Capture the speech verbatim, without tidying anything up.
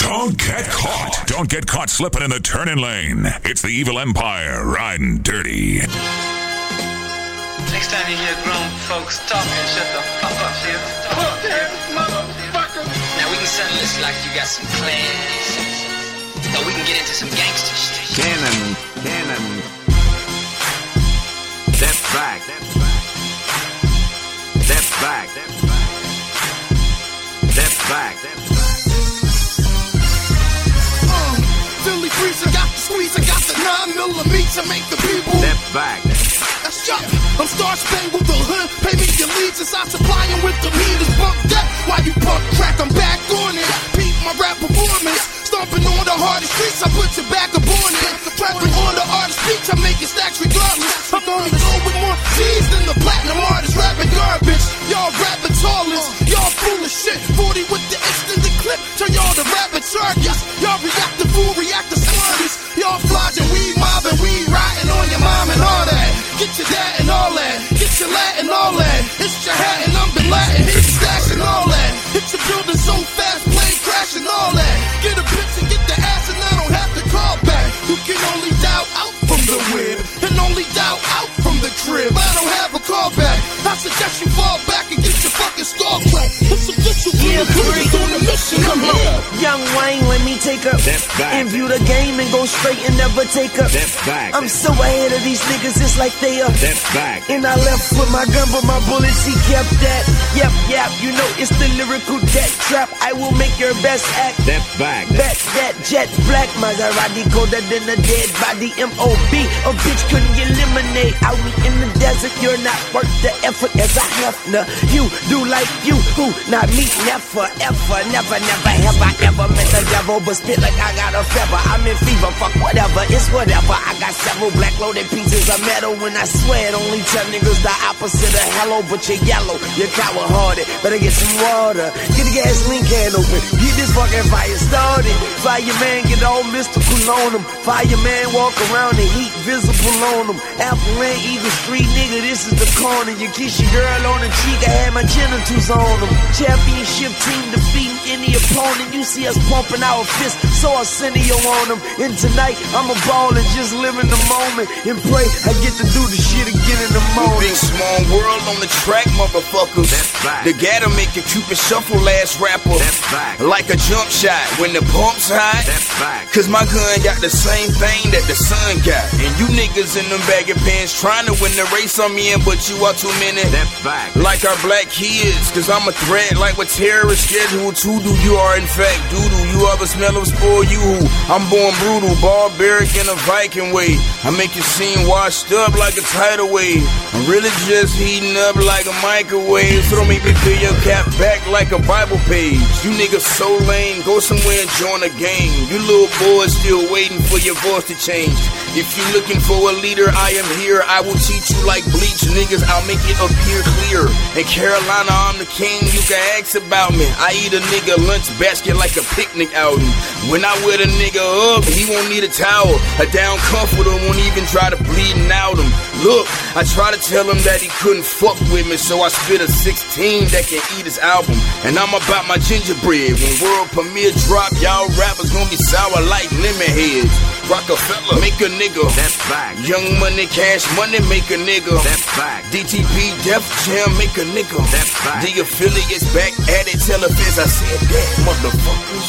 Don't get caught. Don't get caught slipping in the turning lane. It's the Evil Empire riding dirty. Next time you hear grown folks talking, shut the fuck up, shit. Fuck that motherfucker. Now we can settle this like you got some plans. Or we can get into some gangster shit. Cannon, cannon. Step back. Step back. Step back. Uh, Philly freezer got the squeeze, I got the nine millimeter to make the people. Step back. That's shot. I'm Star Spangled the hood. Pay me your leads as I supply them with the meters. Bump that while you pump crack. I'm back on it. Peep my rap performance. Stomping on the hardest streets. I put your back up on it. Trapping on the artist beats. I'm making stacks regardless. I'm only going with more G's than the platinum artist rapping garbage. Y'all rapping tallest. Y'all full of shit. forty with the extended clip. Turn y'all to rapping targets. Y'all react to fool, react to smartest. Y'all flogging, we mobbing, we riding on your mom and all that. Get your dad and all that. Get your Latin all that. It's your hat and I'm Bin Laden. Hit your stash and all that. Hit your building so fast, plane crash and all that. Get a bitch and get the ass and I don't have to call back. You can only dial out from the whip and only dial out from the crib. I don't have a call back. I suggest you fall back and get your fucking skull cracked. It's official. Yeah, Police on the mission. Come here. Young Wayne, let me take up and view the game and go straight and never take up. Back. I'm so ahead of these niggas, it's like they are. Step back. And I left with my gun, but my bullets, he kept that. Yep, yep, you know it's the lyrical death trap. I will make your best act. Step back. Bet that jet black Maserati colder than a dead body. M O B, a bitch couldn't get lemonade out in the desert. You're not worth the effort as a Hefner. You do like you, who not me, never, ever, never, never have I ever met the devil, but spit like I got a feather. I'm in fever, fuck whatever, it's whatever. I got several black loaded pieces of metal, and I swear it only tell niggas the opposite of hello, but you're yellow, you're coward hearted. Better get some water, get the gasoline can open, get this fucking fire started. Fireman get all mystical on him. Fireman walk around the heat visible on him. Apple and Eagle Street, nigga, this is the corner. You kiss your girl on the cheek, I had my genitals on them. Championship team defeating any opponent. You see us pumping our fists, so I send you on them. And tonight, I'm a baller, just living the moment. And pray I get to do the shit again in the morning. Big small world on the track, motherfuckers. Back. The gather make a Cupid shuffle last rapper. Back. Like a jump shot when the pump's hot. Back. Cause my gun got the same thing that the sun got. And you niggas in them baggy pants trying to win the race I'm in, but you are too many. Back. Like our black kids, cause I'm a threat like what terrorists schedule to do. You are in fact doodoo. You ever smell of spoil you who? I'm born brutal, barbaric in a Viking way. I make you seem washed up like a tidal wave. I'm really just heating up like a microwave. So don't make me fill your cap back like a Bible page. You niggas so lame, go somewhere and join a gang. You little boys still waiting for your voice to change. If you looking for a leader, I am here. I will teach you like bleach, niggas. I'll make it appear clear. In Carolina, I'm the king. You can ask about me. I eat a nigga lunch basket like a picnic outing. When I wear the nigga up, he won't need a towel. A down comforter won't even try to bleeding out him. Look, I try to tell him that he couldn't fuck with me, so I spit a sixteen that can eat his album. And I'm about my gingerbread. When world premiere drop, y'all rappers gonna be sour like lemon heads. Rockefeller, make a nigga. That's back. Young Money, Cash Money, make a nigga. That's back. D T P, Def Jam, make a nigga. That's back. The affiliates back at it, tell a fence I said that, motherfuckers.